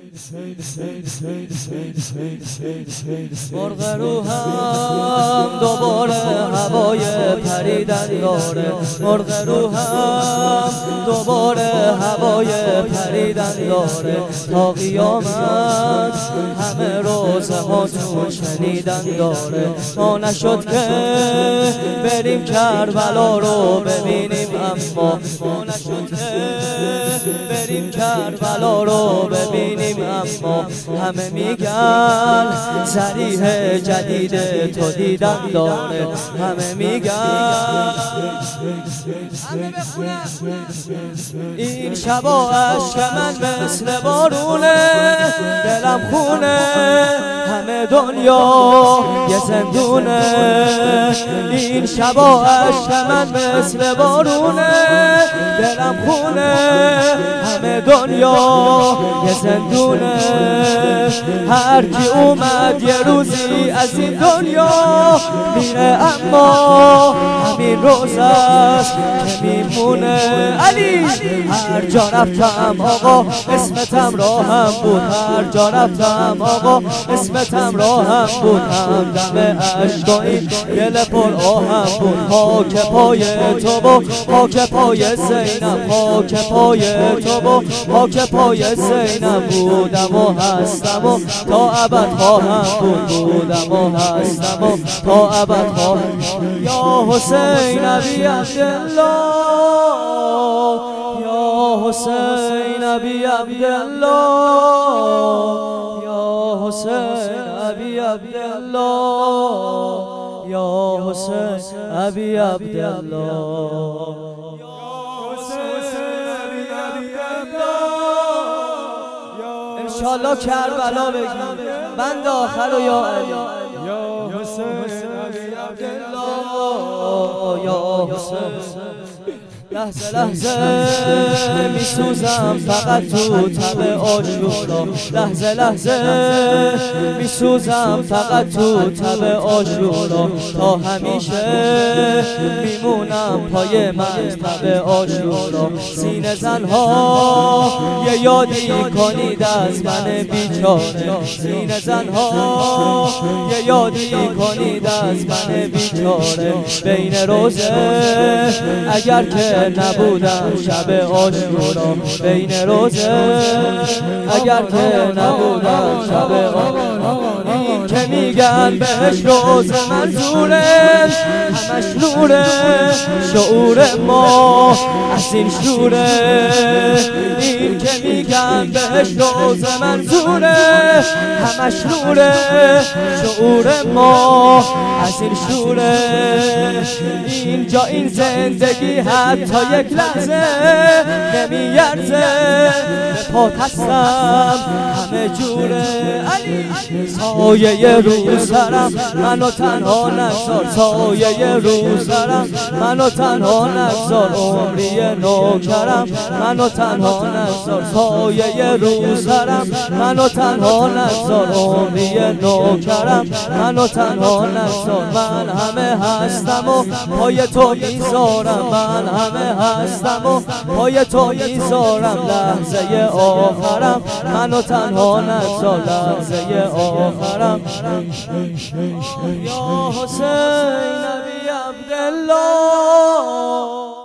مرغ روحم دوباره هوای پریدن داره، مرغ روحم دوباره هوای پریدن داره. تا قیامت همه روزه هاتون شنیدن داره. ما نشد که بریم کربلا رو ببینیم، اما ما نشد که بریم کربلا رو ببینیم، اما همه میگن ذریح جدید تو دیدن داره. همه میگن این شبا عشق من مثل بارونه، دلم خونه همه دنیا یه زندونه. این شبا عشق من مثل بارونه، دلم خونه همه دنیا یه زندونه. هر کی اومد یه روزی از این دنیا میره، اما همین روز است که میمونه. علی هر جا رفتم آقا اسمتم راهم بود، هر جا رفتم آقا اسمتم راهم بود. هم دم عشق این دل پر آهم بود. خاک پای تو و خاک پای زینب، خاک پای تو و خاک پای زینب. بودم و هستم و تا ابد خواهم بود، بودم و هستم و تا ابد خواهم. یا حسین ابی عبدالله، یا حسین ابی عبدالله، یا حسین ابی عبدالله، یا حسین ابی عبدالله. انشالله کربلا بگیم بند آخر و یا علی. یا حسین ابی عبدالله، یا حسین. لحظه لحظه میسوزم فقط تو تب آشورا، لحظه لحظه میسوزم فقط تو تب آشورا. تا همیشه میمونم پای مکتب آشورا. سینه زنها یه یادی کنید از من بیچاره، سینه زنها یه یادی کنید از من بیچاره. بین روزه اگر که نبودم شب آشورا، بین روزه اگر که نبودم شب آشورا. این که میگن بهش روز منظوره، همش نوره شعور ما از این شوره. این که میگن بهش روز منظوره، همش نوره شعور ما از این شوره. اینجا این زندگی حتی یک لحظه نمیارزه، به پات هستم همه جوره. سایه رو سرم منو تنها نگذار، سایه رو سرم منو تنها نگذار. عمری نوکرم منو تنها نگذار، سایه رو سرم منو تنها نگذار. عمری نوکرم منو تنها نگذار. من همه هستم و پای تو میذارم، من همه هستم و پای تو میذارم. لحظه آخرم منو تنها نگذار، لحظه آخرم. یا حسین ابی عبدالله.